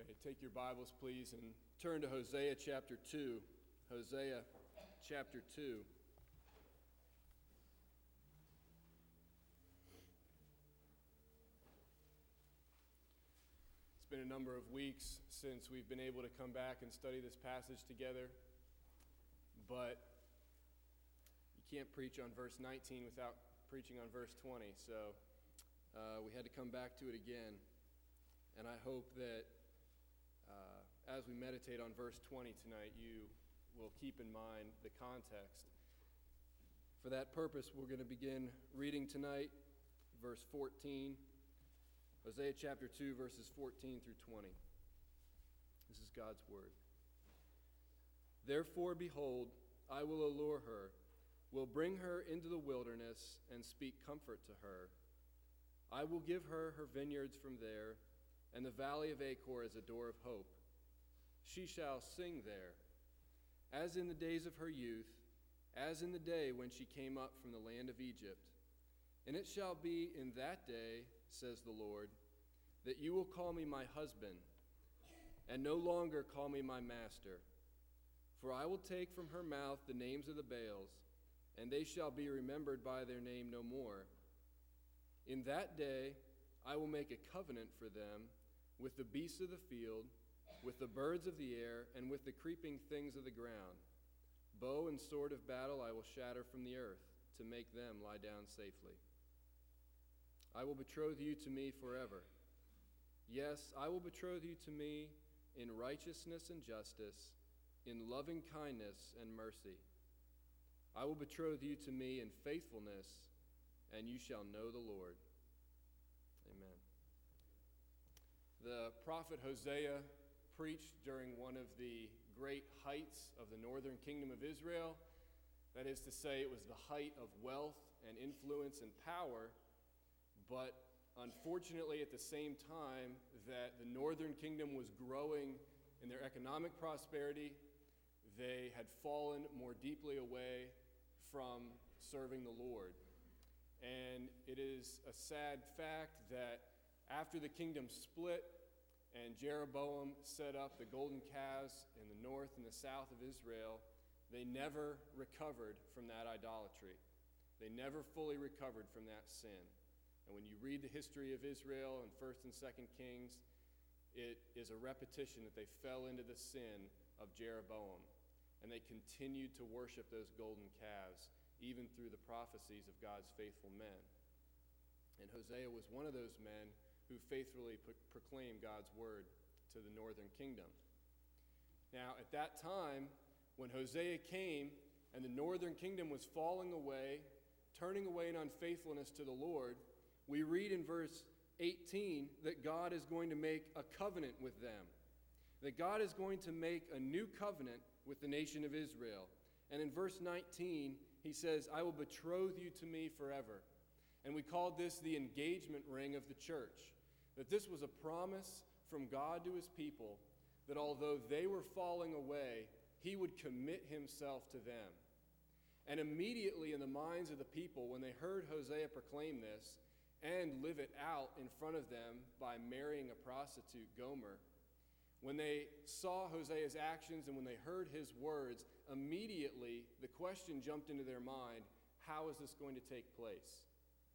Okay, take your Bibles, please, and turn to Hosea chapter 2. Hosea chapter 2. It's been a number of weeks since we've been able to come back and study this passage together, but you can't preach on verse 19 without preaching on verse 20, so we had to come back to it again. And I hope that as we meditate on verse 20 tonight, you will keep in mind the context. For that purpose, we're going to begin reading tonight, verse 14, Hosea chapter 2, verses 14 through 20. This is God's word. Therefore, behold, I will allure her, will bring her into the wilderness, and speak comfort to her. I will give her her vineyards from there, and the valley of Achor as a door of hope. She shall sing there, as in the days of her youth, as in the day when she came up from the land of Egypt. And it shall be in that day, says the Lord, that you will call me my husband, and no longer call me my master. For I will take from her mouth the names of the Baals, and they shall be remembered by their name no more. In that day I will make a covenant for them with the beasts of the field, with the birds of the air, and with the creeping things of the ground. Bow and sword of battle I will shatter from the earth, to make them lie down safely. I will betroth you to me forever. Yes, I will betroth you to me in righteousness and justice, in loving kindness and mercy. I will betroth you to me in faithfulness, and you shall know the Lord. Amen. The prophet Hosea preached during one of the great heights of the northern kingdom of Israel. That is to say, it was the height of wealth and influence and power, but unfortunately at the same time that the northern kingdom was growing in their economic prosperity, they had fallen more deeply away from serving the Lord. And it is a sad fact that after the kingdom split and Jeroboam set up the golden calves in the north and the south of Israel, they never recovered from that idolatry. They never fully recovered from that sin. And when you read the history of Israel in 1st and 2nd Kings, it is a repetition that they fell into the sin of Jeroboam. And they continued to worship those golden calves, even through the prophecies of God's faithful men. And Hosea was one of those men who faithfully proclaimed God's word to the northern kingdom. Now, at that time, when Hosea came and the northern kingdom was falling away, turning away in unfaithfulness to the Lord, we read in verse 18 that God is going to make a covenant with them, that God is going to make a new covenant with the nation of Israel. And in verse 19, he says, I will betroth you to me forever. And we called this the engagement ring of the church, that this was a promise from God to his people that although they were falling away, he would commit himself to them. And immediately in the minds of the people, when they heard Hosea proclaim this and live it out in front of them by marrying a prostitute, Gomer, when they saw Hosea's actions and when they heard his words, immediately the question jumped into their mind, how is this going to take place?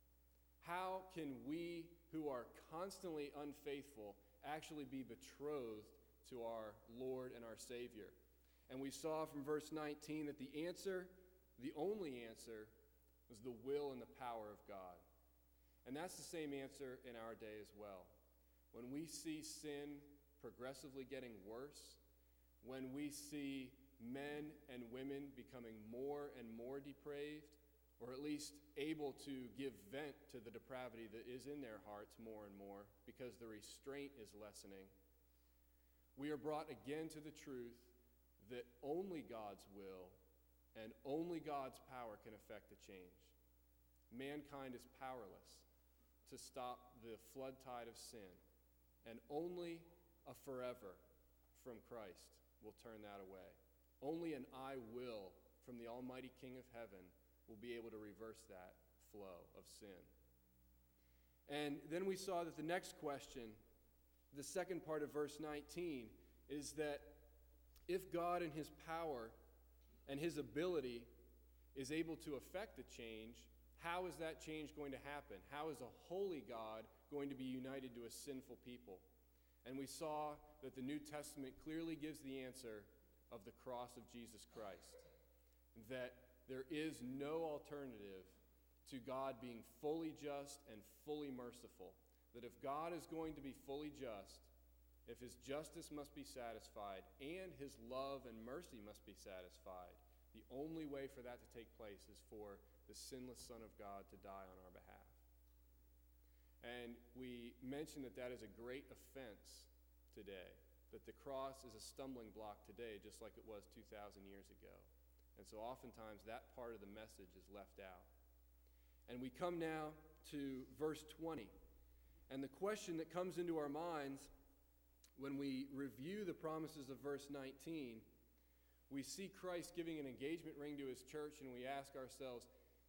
How can we who are constantly unfaithful actually be betrothed to our Lord and our Savior? And we saw from verse 19 that the answer, the only answer, was the will and the power of God. And that's the same answer in our day as well. When we see sin progressively getting worse, when we see men and women becoming more and more depraved, or at least able to give vent to the depravity that is in their hearts more and more because the restraint is lessening, we are brought again to the truth that only God's will and only God's power can effect a change. Mankind is powerless to stop the flood tide of sin, and only a forever from Christ will turn that away. Only an I will from the Almighty King of Heaven will be able to reverse that flow of sin. And then we saw that the next question the second part of verse 19 is that if God in his power and his ability is able to effect a change, how is that change going to happen? How is a holy God going to be united to a sinful people? And we saw that the New Testament clearly gives the answer of the cross of Jesus Christ, that there is no alternative to God being fully just and fully merciful, that if God is going to be fully just, if his justice must be satisfied and his love and mercy must be satisfied, the only way for that to take place is for the sinless Son of God to die on our behalf. And we mentioned that that is a great offense today, that the cross is a stumbling block today, just like it was 2,000 years ago. And so oftentimes that part of the message is left out. And we come now to verse 20. And the question that comes into our minds when we review the promises of verse 19, we see Christ giving an engagement ring to his church, and we ask ourselves,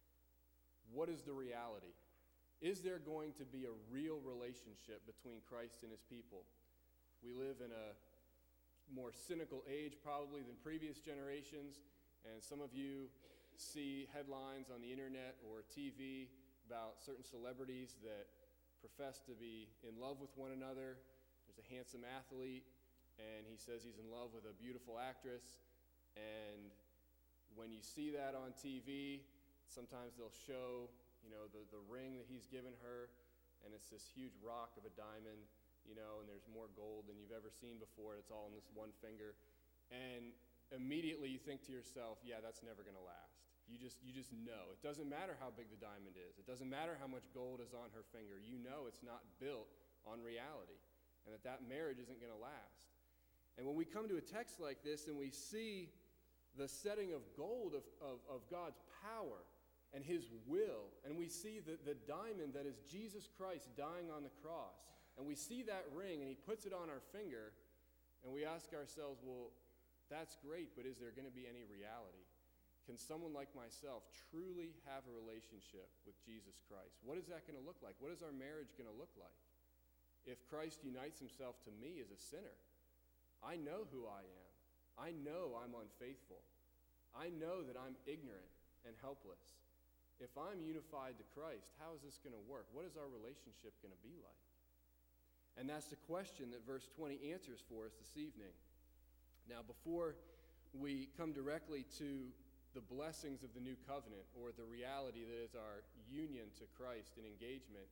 what is the reality? Is there going to be a real relationship between Christ and his people? We live in a more cynical age probably than previous generations, and some of you see headlines on the internet or TV about certain celebrities that profess to be in love with one another. There's a handsome athlete, and he says he's in love with a beautiful actress, and when you see that on TV, sometimes they'll show, the ring that he's given her, and it's this huge rock of a diamond, and there's more gold than you've ever seen before. It's all in this one finger. And immediately you think to yourself, yeah, that's never going to last. You just know. It doesn't matter how big the diamond is. It doesn't matter how much gold is on her finger. You know it's not built on reality, and that marriage isn't going to last. And when we come to a text like this and we see the setting of gold of God's power and his will, and we see the diamond that is Jesus Christ dying on the cross, and we see that ring and he puts it on our finger, and we ask ourselves, well, that's great, but is there going to be any reality? Can someone like myself truly have a relationship with Jesus Christ? What is that going to look like? What is our marriage going to look like? If Christ unites himself to me as a sinner, I know who I am. I know I'm unfaithful. I know that I'm ignorant and helpless. If I'm unified to Christ, how is this going to work? What is our relationship going to be like? And that's the question that verse 20 answers for us this evening. Now, before we come directly to the blessings of the new covenant, or the reality that is our union to Christ and engagement,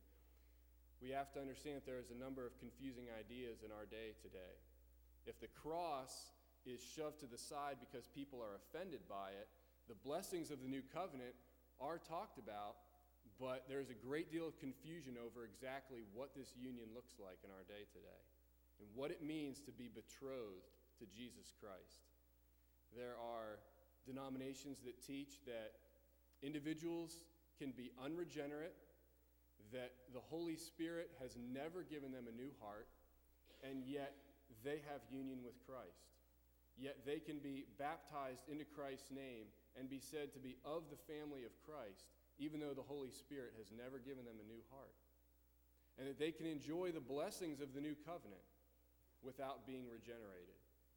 we have to understand that there is a number of confusing ideas in our day today. If the cross is shoved to the side because people are offended by it, the blessings of the new covenant are talked about, but there's a great deal of confusion over exactly what this union looks like in our day today and what it means to be betrothed to Jesus Christ. There are denominations that teach that individuals can be unregenerate, that the Holy Spirit has never given them a new heart, and yet they have union with Christ. Yet they can be baptized into Christ's name and be said to be of the family of Christ, even though the Holy Spirit has never given them a new heart. And that they can enjoy the blessings of the new covenant without being regenerated.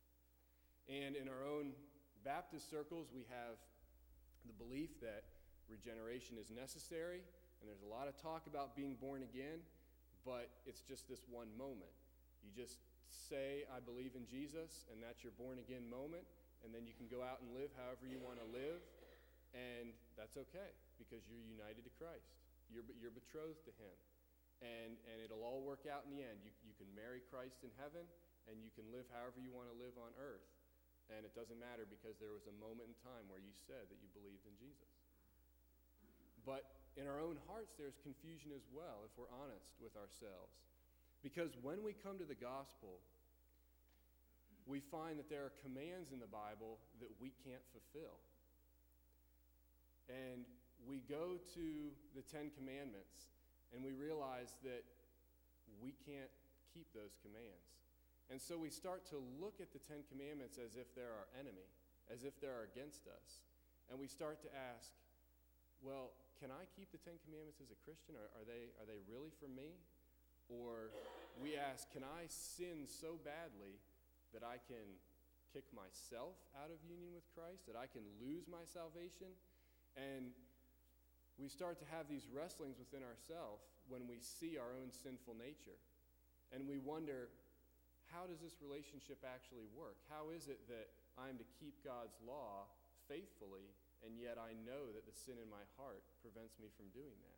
And in our own Baptist circles, we have the belief that regeneration is necessary, and there's a lot of talk about being born again, but it's just this one moment. You just say, I believe in Jesus, and that's your born again moment, and then you can go out and live however you want to live, and that's okay, because you're united to Christ. You're betrothed to him, and it'll all work out in the end. You can marry Christ in heaven, and you can live however you want to live on earth. And it doesn't matter because there was a moment in time where you said that you believed in Jesus. But in our own hearts, there's confusion as well, if we're honest with ourselves. Because when we come to the gospel, we find that there are commands in the Bible that we can't fulfill. And we go to the Ten Commandments, and we realize that we can't keep those commands. And so we start to look at the Ten Commandments as if they're our enemy, as if they're against us. And we start to ask, well, can I keep the Ten Commandments as a Christian? Are they really for me? Or we ask, can I sin so badly that I can kick myself out of union with Christ, that I can lose my salvation? And we start to have these wrestlings within ourselves when we see our own sinful nature. And we wonder, how does this relationship actually work? How is it that I am to keep God's law faithfully, and yet I know that the sin in my heart prevents me from doing that?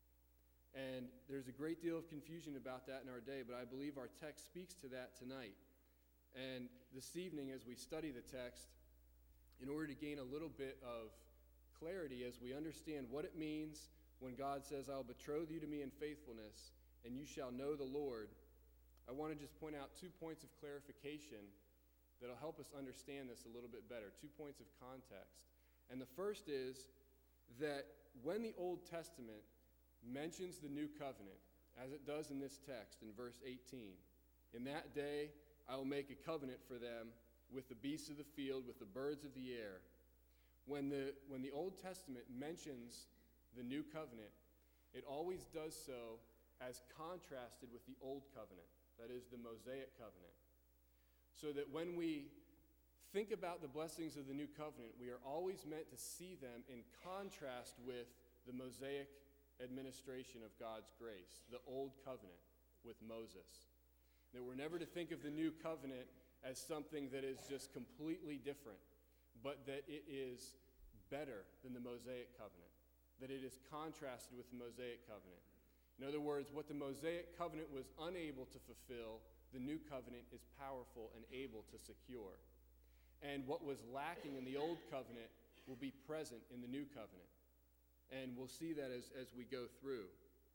And there's a great deal of confusion about that in our day, but I believe our text speaks to that tonight. And this evening, as we study the text, in order to gain a little bit of clarity as we understand what it means when God says, I'll betroth you to me in faithfulness, and you shall know the Lord, I want to just point out 2 points of clarification that'll help us understand this a little bit better, 2 points of context. And the first is that when the Old Testament mentions the new covenant, as it does in this text in verse 18, in that day I will make a covenant for them with the beasts of the field, with the birds of the air. When the Old Testament mentions the new covenant, it always does so as contrasted with the Old Covenant, that is, the Mosaic covenant. So that when we think about the blessings of the new covenant, we are always meant to see them in contrast with the Mosaic administration of God's grace, the Old Covenant with Moses. That we're never to think of the new covenant as something that is just completely different, but that it is better than the Mosaic covenant, that it is contrasted with the Mosaic covenant. In other words, what the Mosaic covenant was unable to fulfill, the new covenant is powerful and able to secure. And what was lacking in the old covenant will be present in the new covenant. And we'll see that as we go through.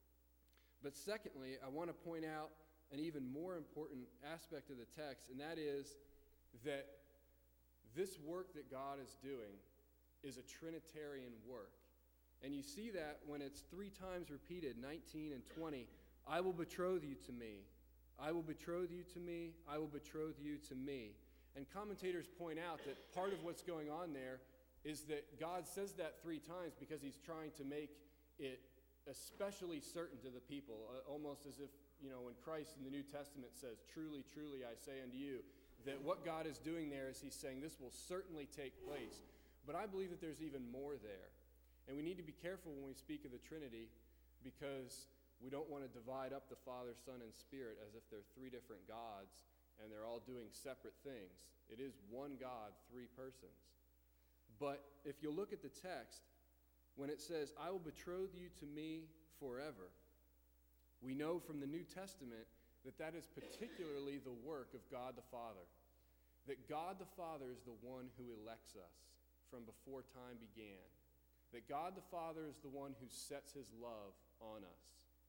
But secondly, I want to point out an even more important aspect of the text, and that is that this work that God is doing is a Trinitarian work. And you see that when it's 3 times repeated, 19 and 20, I will betroth you to me. I will betroth you to me. I will betroth you to me. And commentators point out that part of what's going on there is that God says that 3 times because he's trying to make it especially certain to the people, almost as if, when Christ in the New Testament says, truly, truly, I say unto you, that what God is doing there is he's saying this will certainly take place. But I believe that there's even more there. And we need to be careful when we speak of the Trinity because we don't want to divide up the Father, Son, and Spirit as if they're 3 different gods and they're all doing separate things. It is one God, 3 persons. But if you look at the text, when it says, I will betroth you to me forever, we know from the New Testament that that is particularly the work of God the Father. That God the Father is the one who elects us from before time began. That God the Father is the one who sets his love on us.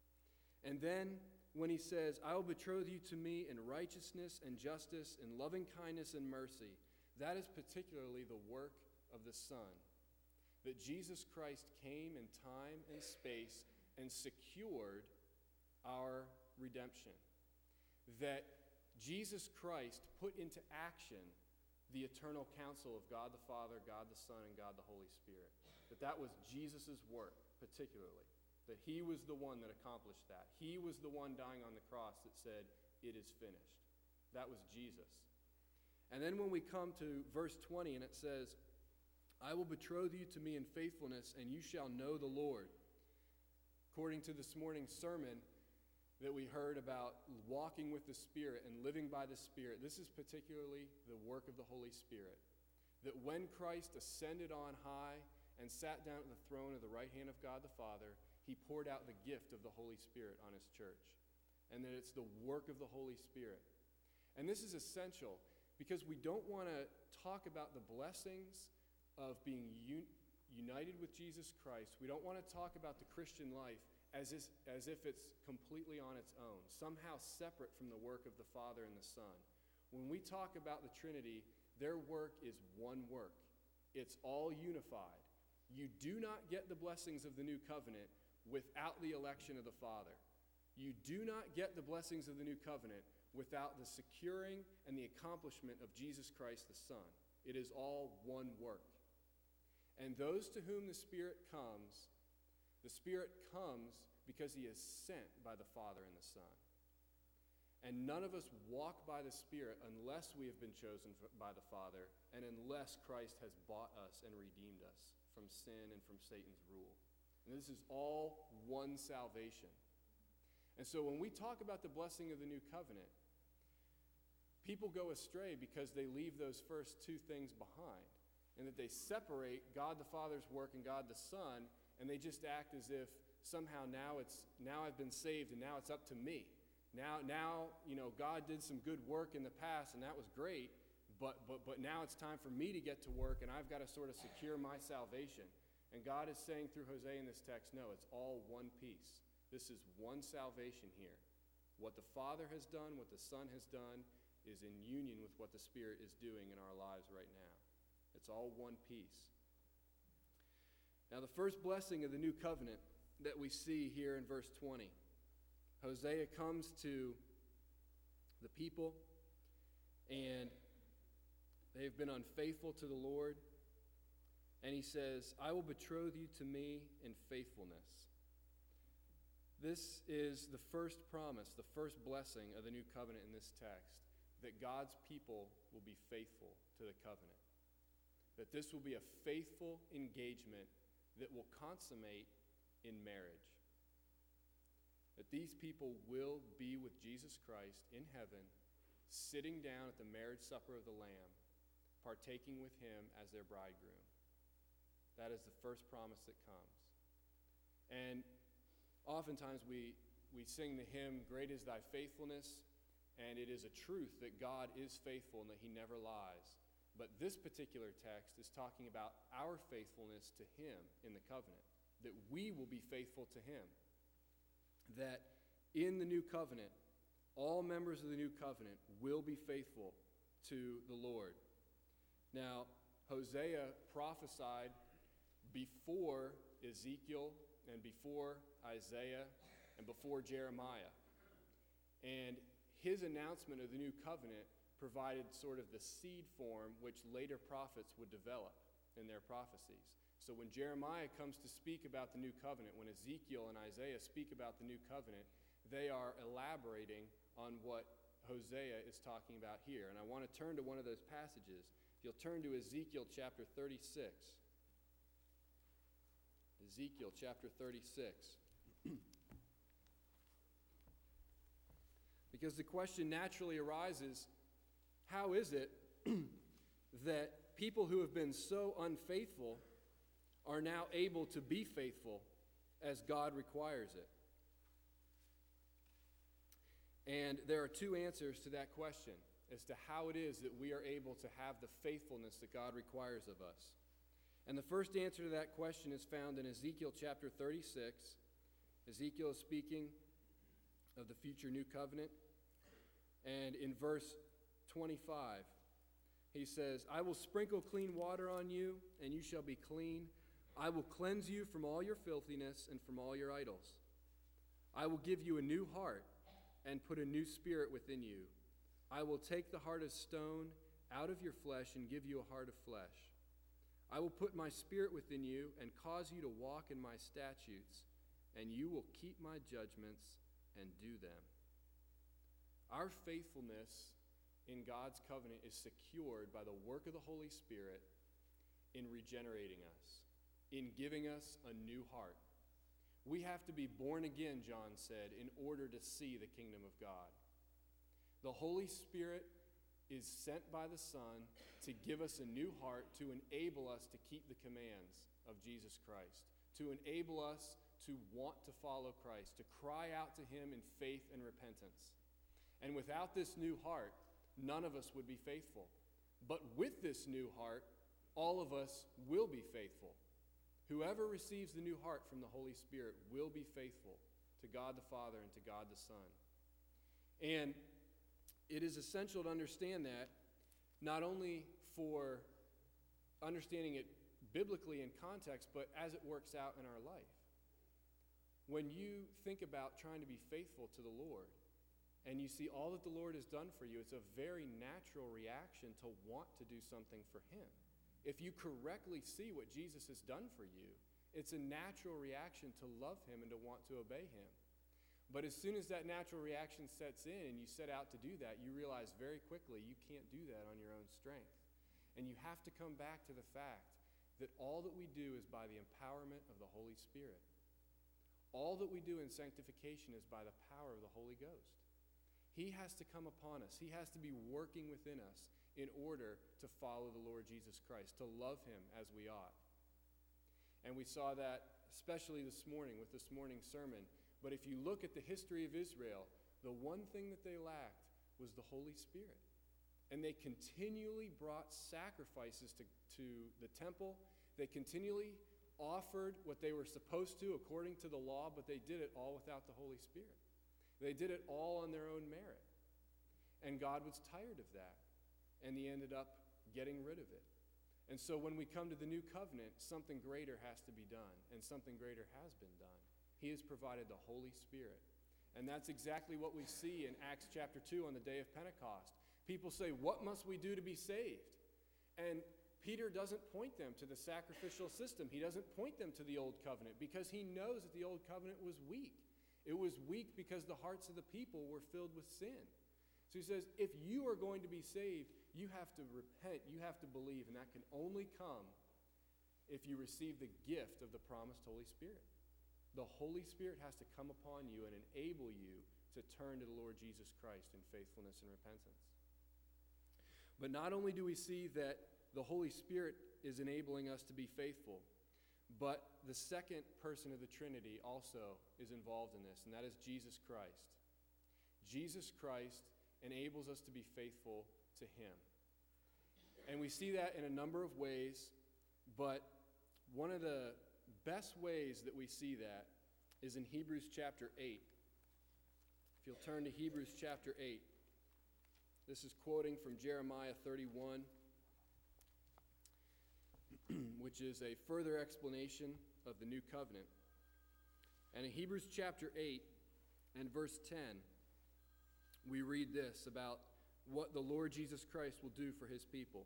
And then when he says, I will betroth you to me in righteousness and justice, in loving kindness and mercy, that is particularly the work of the Son. That Jesus Christ came in time and space and secured our redemption. That Jesus Christ put into action the eternal counsel of God the Father, God the Son, and God the Holy Spirit. That was Jesus' work, particularly. That he was the one that accomplished that. He was the one dying on the cross that said, it is finished. That was Jesus. And then when we come to verse 20, and it says, I will betroth you to me in faithfulness, and you shall know the Lord. According to this morning's sermon that we heard about walking with the Spirit and living by the Spirit, this is particularly the work of the Holy Spirit. That when Christ ascended on high and sat down at the throne of the right hand of God the Father, he poured out the gift of the Holy Spirit on his church. And that it's the work of the Holy Spirit. And this is essential because we don't want to talk about the blessings of being united with Jesus Christ. We don't want to talk about the Christian life as if it's completely on its own, somehow separate from the work of the Father and the Son. When we talk about the Trinity, their work is one work. It's all unified. You do not get the blessings of the new covenant without the election of the Father. You do not get the blessings of the new covenant without the securing and the accomplishment of Jesus Christ the Son. It is all one work. And those to whom the Spirit comes because he is sent by the Father and the Son. And none of us walk by the Spirit unless we have been chosen by the Father and unless Christ has bought us and redeemed us from sin and from Satan's rule. And this is all one salvation. And so when we talk about the blessing of the new covenant, people go astray because they leave those first two things behind, and that they separate God the Father's work and God the Son, and they just act as if somehow now I've been saved and now it's up to me. Now, God did some good work in the past, and that was great, but now it's time for me to get to work, and I've got to sort of secure my salvation. And God is saying through Hosea in this text, no, it's all one piece. This is one salvation here. What the Father has done, what the Son has done, is in union with what the Spirit is doing in our lives right now. It's all one piece. Now, the first blessing of the new covenant that we see here in verse 20, Hosea comes to the people, and they've been unfaithful to the Lord. And he says, I will betroth you to me in faithfulness. This is the first promise, the first blessing of the new covenant in this text, that God's people will be faithful to the covenant. That this will be a faithful engagement that will consummate in marriage. That these people will be with Jesus Christ in heaven, sitting down at the marriage supper of the Lamb, partaking with Him as their bridegroom. That is the first promise that comes. And oftentimes we sing the hymn, Great is Thy Faithfulness, and it is a truth that God is faithful and that He never lies. But this particular text is talking about our faithfulness to Him in the covenant, that we will be faithful to Him. That in the new covenant, all members of the new covenant will be faithful to the Lord. Now, Hosea prophesied before Ezekiel and before Isaiah and before Jeremiah. And his announcement of the new covenant provided sort of the seed form which later prophets would develop in their prophecies. So when Jeremiah comes to speak about the new covenant, when Ezekiel and Isaiah speak about the new covenant, they are elaborating on what Hosea is talking about here. And I want to turn to one of those passages. If you'll turn to Ezekiel chapter 36. Ezekiel chapter 36. Because the question naturally arises, how is it that people who have been so unfaithful are now able to be faithful as God requires it? And there are two answers to that question as to how it is that we are able to have the faithfulness that God requires of us. And the first answer to that question is found in Ezekiel chapter 36. Ezekiel is speaking of the future new covenant. And in verse 25, he says, I will sprinkle clean water on you, and you shall be clean. I will cleanse you from all your filthiness and from all your idols. I will give you a new heart and put a new spirit within you. I will take the heart of stone out of your flesh and give you a heart of flesh. I will put my spirit within you and cause you to walk in my statutes, and you will keep my judgments and do them. Our faithfulness in God's covenant is secured by the work of the Holy Spirit in regenerating us, in giving us a new heart. We have to be born again, John said, in order to see the kingdom of God. The Holy Spirit is sent by the Son to give us a new heart, to enable us to keep the commands of Jesus Christ, to enable us to want to follow Christ, to cry out to Him in faith and repentance. And without this new heart, none of us would be faithful. But with this new heart, all of us will be faithful. Whoever receives the new heart from the Holy Spirit will be faithful to God the Father and to God the Son. And it is essential to understand that, not only for understanding it biblically in context, but as it works out in our life. When you think about trying to be faithful to the Lord, and you see all that the Lord has done for you, it's a very natural reaction to want to do something for Him. If you correctly see what Jesus has done for you, it's a natural reaction to love Him and to want to obey Him. But as soon as that natural reaction sets in and you set out to do that, you realize very quickly you can't do that on your own strength. And you have to come back to the fact that all that we do is by the empowerment of the Holy Spirit. All that we do in sanctification is by the power of the Holy Ghost. He has to come upon us. He has to be working within us in order to follow the Lord Jesus Christ, to love him as we ought. And we saw that especially this morning with this morning's sermon. But if you look at the history of Israel, the one thing that they lacked was the Holy Spirit. And they continually brought sacrifices to the temple. They continually offered what they were supposed to according to the law, but they did it all without the Holy Spirit. They did it all on their own merit. And God was tired of that. And he ended up getting rid of it. And so when we come to the new covenant, something greater has to be done, and something greater has been done. He has provided the Holy Spirit. And that's exactly what we see in Acts chapter 2 on the day of Pentecost. People say, what must we do to be saved? And Peter doesn't point them to the sacrificial system. He doesn't point them to the old covenant because he knows that the old covenant was weak. It was weak because the hearts of the people were filled with sin. So he says, if you are going to be saved, you have to repent, you have to believe, and that can only come if you receive the gift of the promised Holy Spirit. The Holy Spirit has to come upon you and enable you to turn to the Lord Jesus Christ in faithfulness and repentance. But not only do we see that the Holy Spirit is enabling us to be faithful, but the second person of the Trinity also is involved in this, and that is Jesus Christ. Jesus Christ enables us to be faithful to him. And we see that in a number of ways, but one of the best ways that we see that is in Hebrews chapter 8. If you'll turn to Hebrews chapter 8. This is quoting from Jeremiah 31, which is a further explanation of the new covenant. And in Hebrews chapter 8 and verse 10, we read this about what the Lord Jesus Christ will do for his people.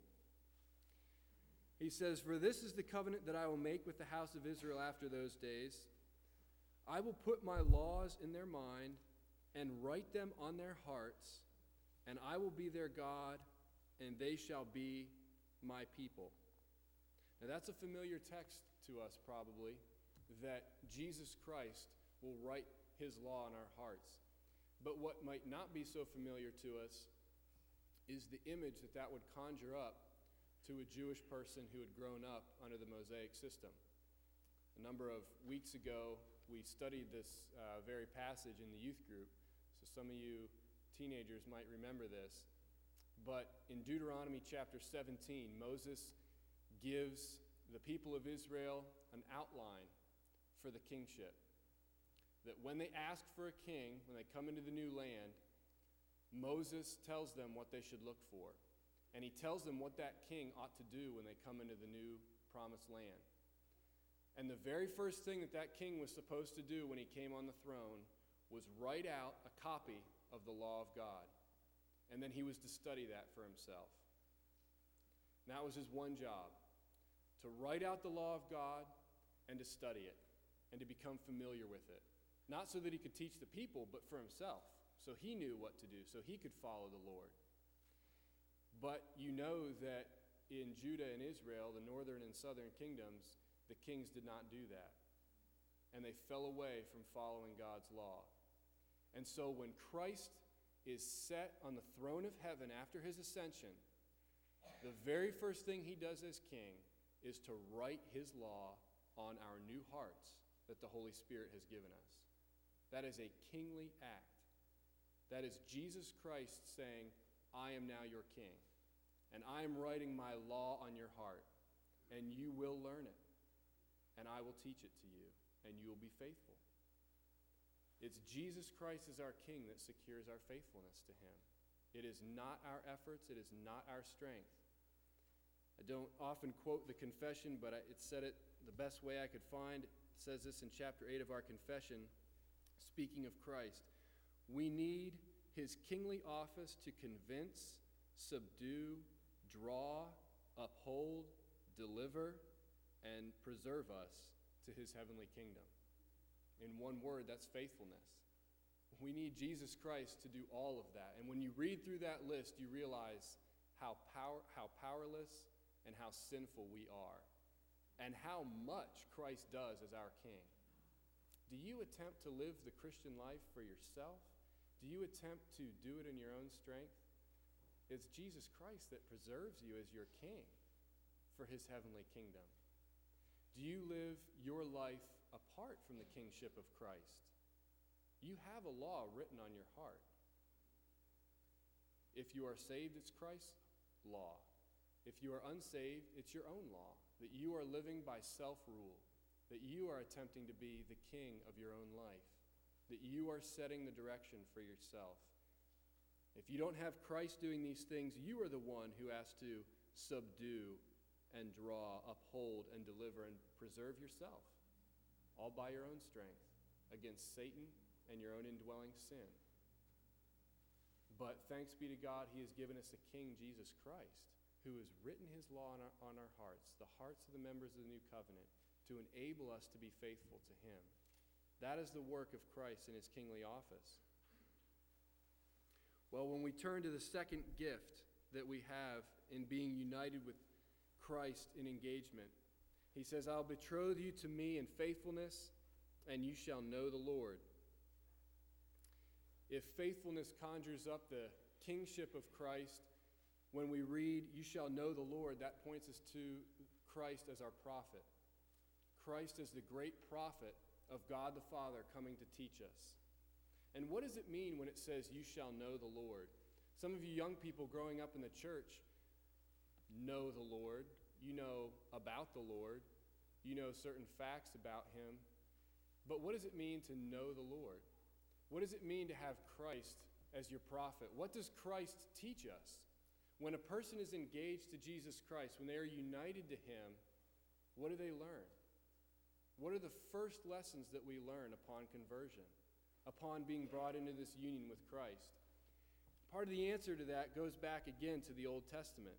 He says, "For this is the covenant that I will make with the house of Israel after those days. I will put my laws in their mind and write them on their hearts, and I will be their God, and they shall be my people." Now that's a familiar text to us probably, that Jesus Christ will write his law in our hearts. But what might not be so familiar to us is the image that that would conjure up to a Jewish person who had grown up under the Mosaic system. A number of weeks ago, we studied this very passage in the youth group, so some of you teenagers might remember this. But in Deuteronomy chapter 17, Moses gives the people of Israel an outline for the kingship. That when they ask for a king, when they come into the new land, Moses tells them what they should look for. And he tells them what that king ought to do when they come into the new promised land. And the very first thing that that king was supposed to do when he came on the throne was write out a copy of the law of God. And then he was to study that for himself. And that was his one job, to write out the law of God and to study it and to become familiar with it. Not so that he could teach the people, but for himself. So he knew what to do, so he could follow the Lord. But you know that in Judah and Israel, the northern and southern kingdoms, the kings did not do that. And they fell away from following God's law. And so when Christ is set on the throne of heaven after his ascension, the very first thing he does as king is to write his law on our new hearts that the Holy Spirit has given us. That is a kingly act. That is Jesus Christ saying, I am now your king, and I am writing my law on your heart, and you will learn it, and I will teach it to you, and you will be faithful. It's Jesus Christ as our king that secures our faithfulness to him. It is not our efforts, it is not our strength. I don't often quote the confession, but it said it the best way I could find. It says this in chapter 8 of our confession, speaking of Christ. We need his kingly office to convince, subdue, draw, uphold, deliver, and preserve us to his heavenly kingdom. In one word, that's faithfulness. We need Jesus Christ to do all of that. And when you read through that list, you realize how powerless and how sinful we are, and how much Christ does as our King. Do you attempt to live the Christian life for yourself? Do you attempt to do it in your own strength? It's Jesus Christ that preserves you as your King for his heavenly kingdom. Do you live your life apart from the kingship of Christ? You have a law written on your heart. If you are saved, it's Christ's law. If you are unsaved, it's your own law, that you are living by self-rule, that you are attempting to be the king of your own life, that you are setting the direction for yourself. If you don't have Christ doing these things, you are the one who has to subdue and draw, uphold and deliver and preserve yourself, all by your own strength, against Satan and your own indwelling sin. But thanks be to God, he has given us a King, Jesus Christ, who has written his law on our hearts, the hearts of the members of the new covenant, to enable us to be faithful to him. That is the work of Christ in his kingly office. Well, when we turn to the second gift that we have in being united with Christ in engagement, he says, I'll betroth you to me in faithfulness, and you shall know the Lord. If faithfulness conjures up the kingship of Christ, when we read, you shall know the Lord, that points us to Christ as our prophet. Christ is the great prophet of God the Father coming to teach us. And what does it mean when it says, you shall know the Lord? Some of you young people growing up in the church know the Lord. You know about the Lord. You know certain facts about him. But what does it mean to know the Lord? What does it mean to have Christ as your prophet? What does Christ teach us? When a person is engaged to Jesus Christ, when they are united to him, what do they learn? What are the first lessons that we learn upon conversion, upon being brought into this union with Christ? Part of the answer to that goes back again to the Old Testament,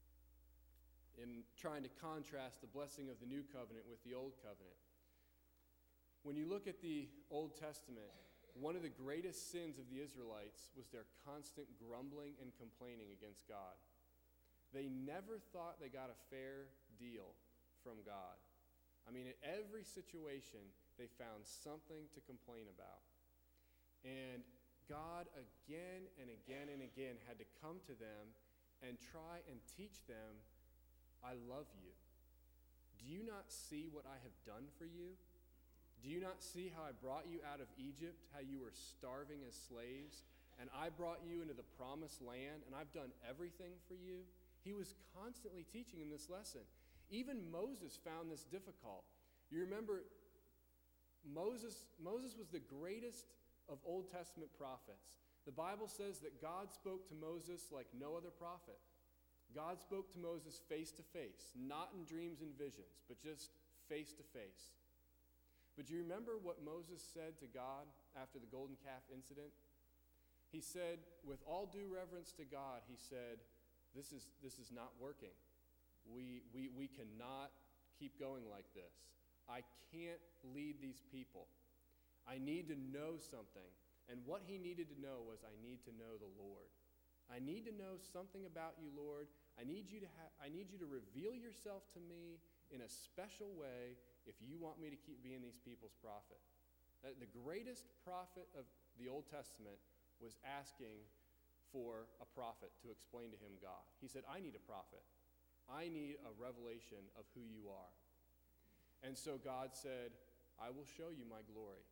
in trying to contrast the blessing of the New Covenant with the Old Covenant. When you look at the Old Testament, one of the greatest sins of the Israelites was their constant grumbling and complaining against God. They never thought they got a fair deal from God. I mean, in every situation, they found something to complain about. And God again and again and again had to come to them and try and teach them, I love you. Do you not see what I have done for you? Do you not see how I brought you out of Egypt, how you were starving as slaves, and I brought you into the promised land, and I've done everything for you? He was constantly teaching him this lesson. Even Moses found this difficult. You remember, Moses was the greatest of Old Testament prophets. The Bible says that God spoke to Moses like no other prophet. God spoke to Moses face to face, not in dreams and visions, but just face to face. But do you remember what Moses said to God after the golden calf incident? He said, with all due reverence to God, he said, this is not working. We cannot keep going like this. I can't lead these people. I need to know something. And what he needed to know was, I need to know the Lord. I need to know something about you, Lord. I need you to reveal yourself to me in a special way if you want me to keep being these people's prophet. The greatest prophet of the Old Testament was asking for a prophet to explain to him God. He said, I need a prophet. I need a revelation of who you are. And so God said, I will show you my glory.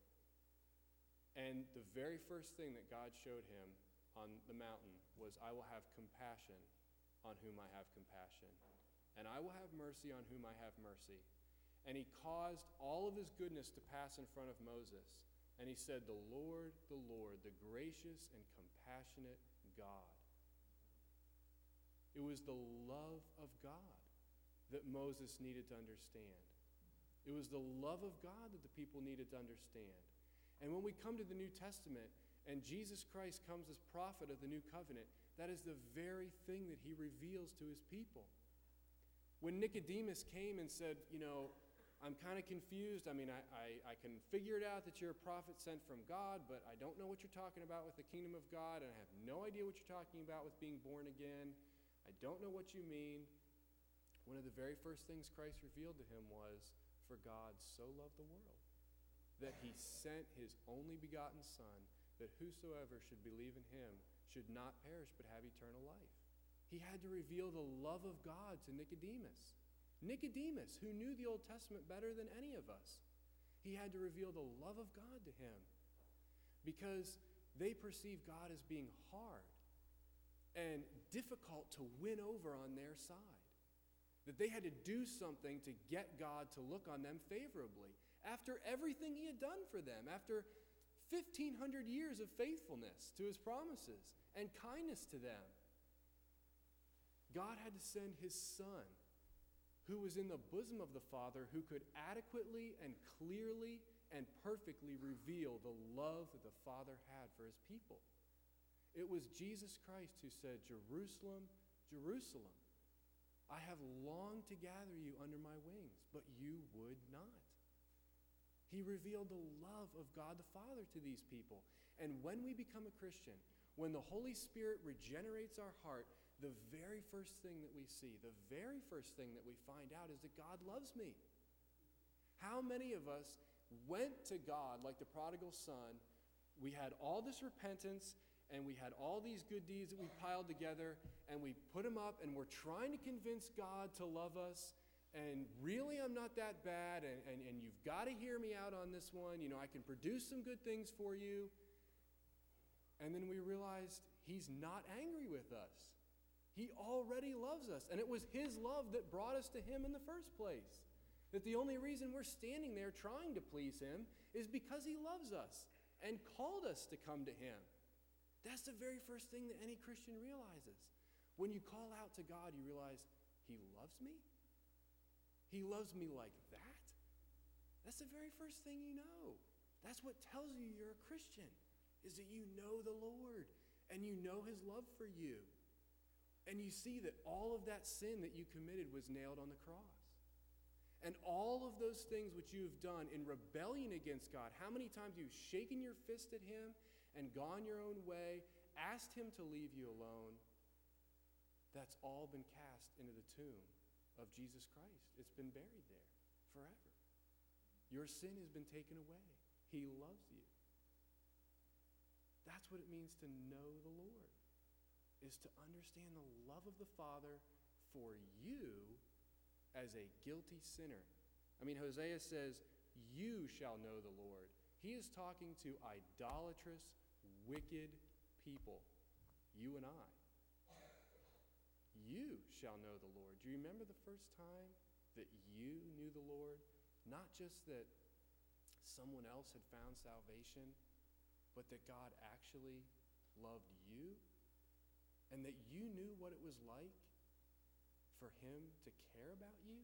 And the very first thing that God showed him on the mountain was, I will have compassion on whom I have compassion, and I will have mercy on whom I have mercy. And he caused all of his goodness to pass in front of Moses. And he said, the Lord, the gracious and compassionate God. It was the love of God that Moses needed to understand. It was the love of God that the people needed to understand. And when we come to the New Testament and Jesus Christ comes as prophet of the New Covenant, that is the very thing that he reveals to his people. When Nicodemus came and said, I'm kind of confused. I mean, I can figure it out that you're a prophet sent from God, but I don't know what you're talking about with the kingdom of God, and I have no idea what you're talking about with being born again. I don't know what you mean. One of the very first things Christ revealed to him was, for God so loved the world, that he sent his only begotten Son, that whosoever should believe in him should not perish but have eternal life. He had to reveal the love of God to Nicodemus. Nicodemus, who knew the Old Testament better than any of us, he had to reveal the love of God to him because they perceived God as being hard and difficult to win over on their side. That they had to do something to get God to look on them favorably after everything he had done for them, after 1,500 years of faithfulness to his promises and kindness to them. God had to send his Son, who was in the bosom of the Father, who could adequately and clearly and perfectly reveal the love that the Father had for his people. It was Jesus Christ who said, Jerusalem, Jerusalem, I have longed to gather you under my wings, but you would not. He revealed the love of God the Father to these people. And when we become a Christian, when the Holy Spirit regenerates our heart, the very first thing that we see, the very first thing that we find out is that God loves me. How many of us went to God like the prodigal son? We had all this repentance and we had all these good deeds that we piled together and we put them up and we're trying to convince God to love us. And really, I'm not that bad, and you've got to hear me out on this one. You know, I can produce some good things for you. And then we realized he's not angry with us. He already loves us. And it was his love that brought us to him in the first place. That the only reason we're standing there trying to please him is because he loves us and called us to come to him. That's the very first thing that any Christian realizes. When you call out to God, you realize he loves me? He loves me like that? That's the very first thing you know. That's what tells you you're a Christian, is that you know the Lord and you know his love for you. And you see that all of that sin that you committed was nailed on the cross. And all of those things which you have done in rebellion against God, how many times you've shaken your fist at him and gone your own way, asked him to leave you alone, that's all been cast into the tomb of Jesus Christ. It's been buried there forever. Your sin has been taken away. He loves you. That's what it means to know the Lord, is to understand the love of the Father for you as a guilty sinner. I mean, Hosea says, you shall know the Lord. He is talking to idolatrous, wicked people, you and I. You shall know the Lord. Do you remember the first time that you knew the Lord? Not just that someone else had found salvation, but that God actually loved you, and that you knew what it was like for him to care about you?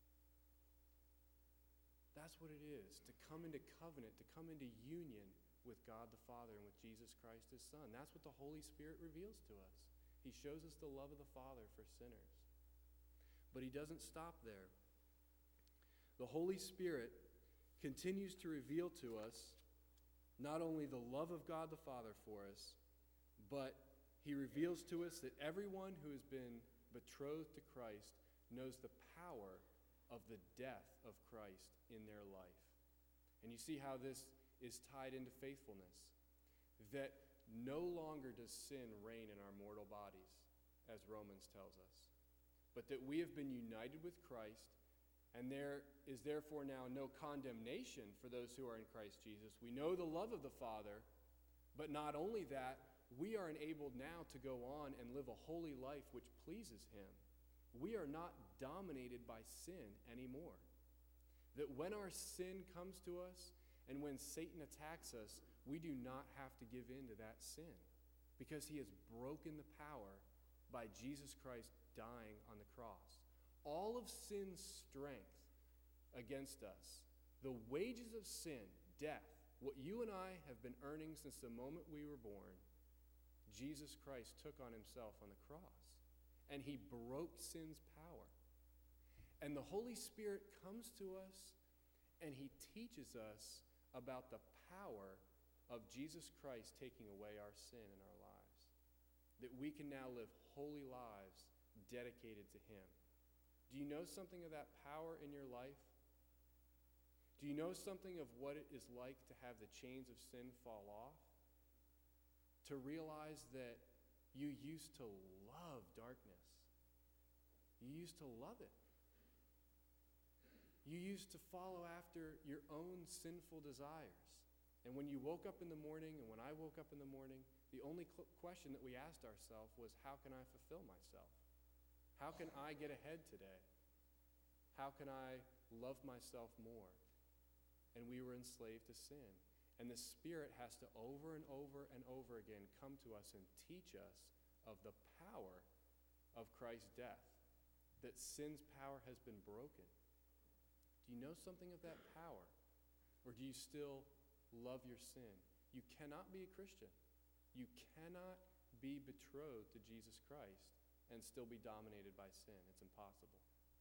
That's what it is, to come into covenant, to come into union with God the Father and with Jesus Christ his Son. That's what the Holy Spirit reveals to us. He shows us the love of the Father for sinners. But he doesn't stop there. The Holy Spirit continues to reveal to us not only the love of God the Father for us, but he reveals to us that everyone who has been betrothed to Christ knows the power of the death of Christ in their life. And you see how this is tied into faithfulness. That no longer does sin reign in our mortal bodies, as Romans tells us, but that we have been united with Christ, and there is therefore now no condemnation for those who are in Christ Jesus. We know the love of the Father, but not only that, we are enabled now to go on and live a holy life which pleases him. We are not dominated by sin anymore. That when our sin comes to us and when Satan attacks us, we do not have to give in to that sin because he has broken the power by Jesus Christ dying on the cross. All of sin's strength against us, the wages of sin, death, what you and I have been earning since the moment we were born, Jesus Christ took on himself on the cross, and he broke sin's power. And the Holy Spirit comes to us and he teaches us about the power of Jesus Christ taking away our sin in our lives. That we can now live holy lives dedicated to him. Do you know something of that power in your life? Do you know something of what it is like to have the chains of sin fall off? To realize that you used to love darkness. You used to love it. You used to follow after your own sinful desires. And when you woke up in the morning, and when I woke up in the morning, the only question that we asked ourselves was, how can I fulfill myself? How can I get ahead today? How can I love myself more? And we were enslaved to sin. And the Spirit has to over and over and over again come to us and teach us of the power of Christ's death, that sin's power has been broken. Do you know something of that power? Or do you still love your sin? You cannot be a Christian. You cannot be betrothed to Jesus Christ and still be dominated by sin. It's impossible.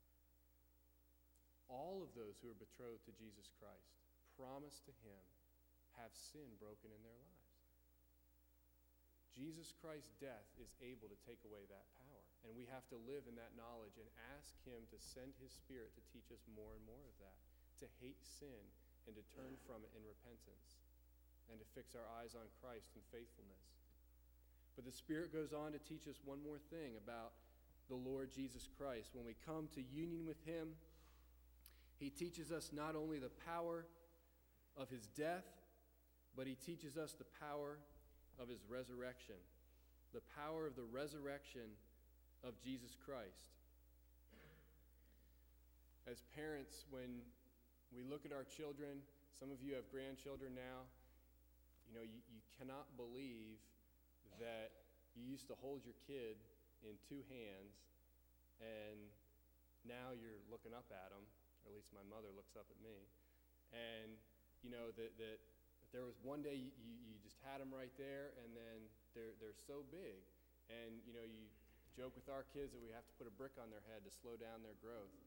All of those who are betrothed to Jesus Christ promise to him have sin broken in their lives. Jesus Christ's death is able to take away that power. And we have to live in that knowledge and ask him to send his Spirit to teach us more and more of that, to hate sin and to turn from it in repentance, and to fix our eyes on Christ in faithfulness. But the Spirit goes on to teach us one more thing about the Lord Jesus Christ. When we come to union with him, he teaches us not only the power of his death, but he teaches us the power of his resurrection, the power of the resurrection of Jesus Christ. As parents, when we look at our children, some of you have grandchildren now, you cannot believe that you used to hold your kid in two hands, and now you're looking up at them, or at least my mother looks up at me, and that there was one day you just had them right there, and then they're so big, and you joke with our kids that we have to put a brick on their head to slow down their growth,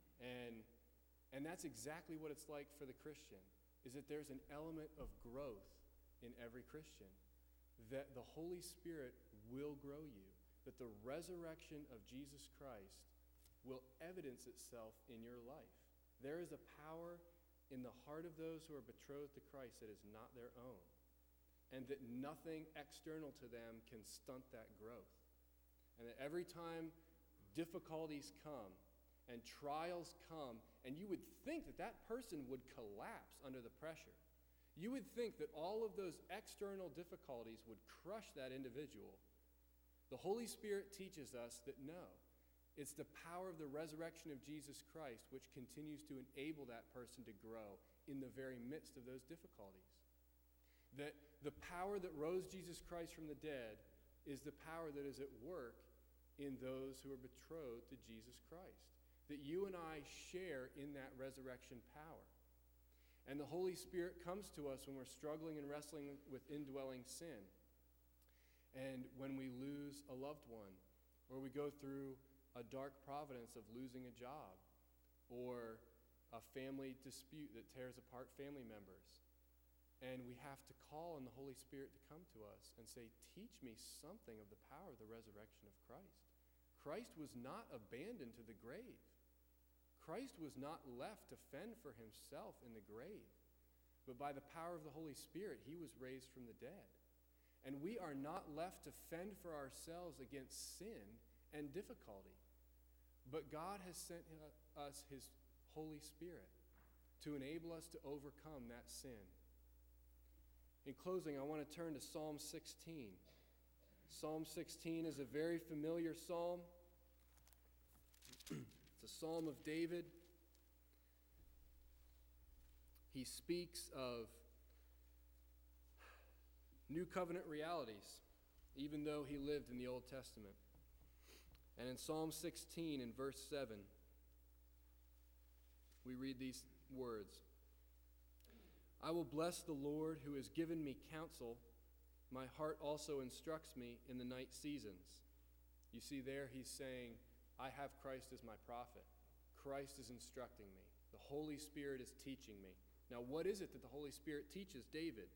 and that's exactly what it's like for the Christian, is that there's an element of growth in every Christian, that the Holy Spirit will grow you, that the resurrection of Jesus Christ will evidence itself in your life. There is a power in the heart of those who are betrothed to Christ that is not their own, and that nothing external to them can stunt that growth. And that every time difficulties come and trials come, and you would think that that person would collapse under the pressure. You would think that all of those external difficulties would crush that individual. The Holy Spirit teaches us that no, it's the power of the resurrection of Jesus Christ which continues to enable that person to grow in the very midst of those difficulties. That the power that rose Jesus Christ from the dead is the power that is at work in those who are betrothed to Jesus Christ. That you and I share in that resurrection power. And the Holy Spirit comes to us when we're struggling and wrestling with indwelling sin. And when we lose a loved one, or we go through a dark providence of losing a job, or a family dispute that tears apart family members. And we have to call on the Holy Spirit to come to us and say, teach me something of the power of the resurrection of Christ. Christ was not abandoned to the grave. Christ was not left to fend for himself in the grave. But by the power of the Holy Spirit, he was raised from the dead. And we are not left to fend for ourselves against sin and difficulty. But God has sent us his Holy Spirit to enable us to overcome that sin. In closing, I want to turn to Psalm 16. Psalm 16 is a very familiar psalm. It's a psalm of David. He speaks of new covenant realities, even though he lived in the Old Testament. And in Psalm 16, in verse 7, we read these words. I will bless the Lord who has given me counsel. My heart also instructs me in the night seasons. You see there, he's saying, I have Christ as my prophet. Christ is instructing me. The Holy Spirit is teaching me. Now, what is it that the Holy Spirit teaches David?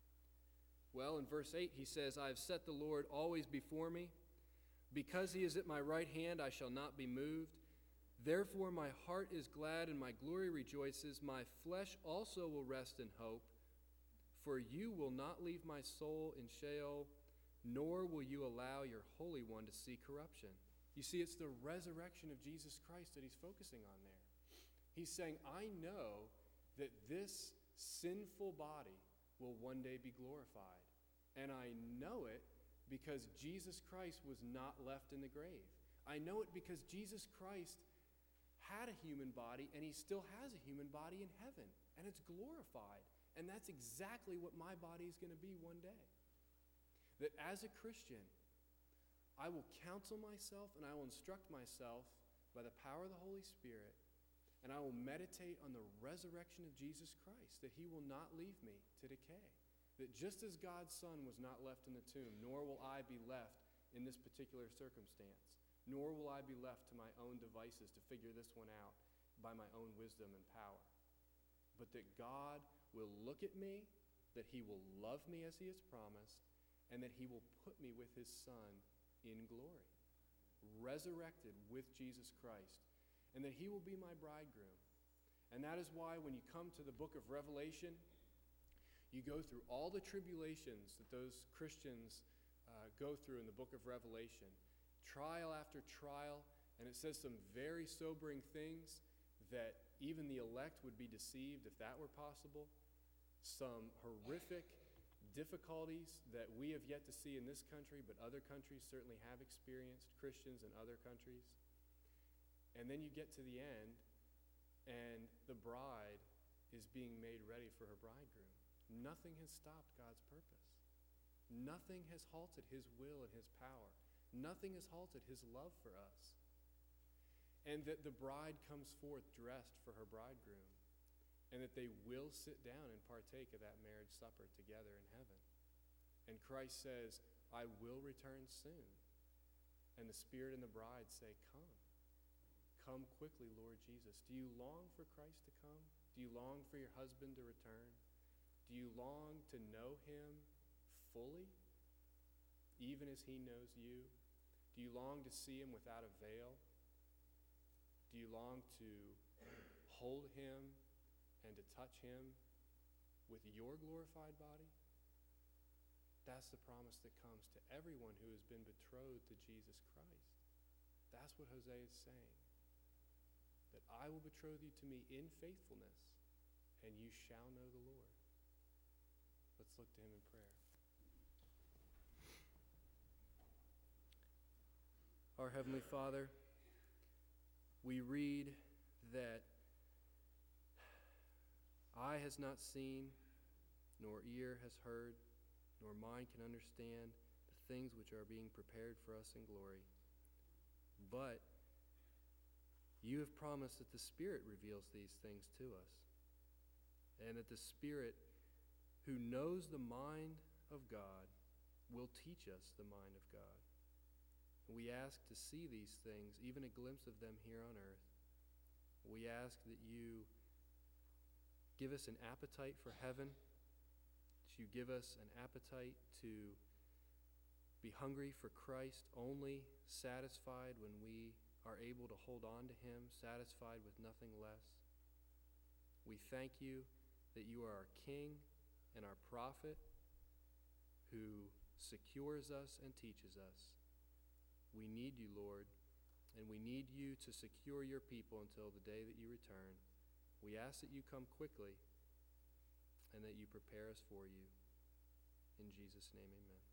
Well, in verse 8, he says, I have set the Lord always before me. Because he is at my right hand, I shall not be moved. Therefore my heart is glad and my glory rejoices. My flesh also will rest in hope. For you will not leave my soul in Sheol, nor will you allow your Holy One to see corruption. You see, it's the resurrection of Jesus Christ that he's focusing on there. He's saying, I know that this sinful body will one day be glorified. And I know it because Jesus Christ was not left in the grave. I know it because Jesus Christ had a human body, and he still has a human body in heaven, and it's glorified. And that's exactly what my body is going to be one day. That as a Christian, I will counsel myself and I will instruct myself by the power of the Holy Spirit, and I will meditate on the resurrection of Jesus Christ, that he will not leave me to decay. That just as God's Son was not left in the tomb, nor will I be left in this particular circumstance, nor will I be left to my own devices to figure this one out by my own wisdom and power. But that God will look at me, that he will love me as he has promised, and that he will put me with his Son in glory, resurrected with Jesus Christ, and that he will be my bridegroom. And that is why when you come to the book of Revelation, you go through all the tribulations that those Christians go through in the book of Revelation, trial after trial, and it says some very sobering things that even the elect would be deceived if that were possible. Some horrific difficulties that we have yet to see in this country, but other countries certainly have experienced, Christians in other countries. And then you get to the end, and the bride is being made ready for her bridegroom. Nothing has stopped God's purpose. Nothing has halted his will and his power. Nothing has halted his love for us. And that the bride comes forth dressed for her bridegroom, and that they will sit down and partake of that marriage supper together in heaven. And Christ says, I will return soon. And the Spirit and the bride say, come. Come quickly, Lord Jesus. Do you long for Christ to come? Do you long for your husband to return? Do you long to know him fully, even as he knows you? Do you long to see him without a veil? Do you long to hold him and to touch him with your glorified body? That's the promise that comes to everyone who has been betrothed to Jesus Christ. That's what Hosea is saying. That I will betroth you to me in faithfulness, and you shall know the Lord. Let's look to him in prayer. Our Heavenly Father, we read that eye has not seen, nor ear has heard, nor mind can understand the things which are being prepared for us in glory. But you have promised that the Spirit reveals these things to us, and that the Spirit who knows the mind of God will teach us the mind of God. And we ask to see these things, even a glimpse of them here on earth. We ask that you give us an appetite for heaven, that you give us an appetite to be hungry for Christ, only satisfied when we are able to hold on to him, satisfied with nothing less. We thank you that you are our King and our prophet who secures us and teaches us. We need you, Lord, and we need you to secure your people until the day that you return. We ask that you come quickly and that you prepare us for you. In Jesus' name, amen.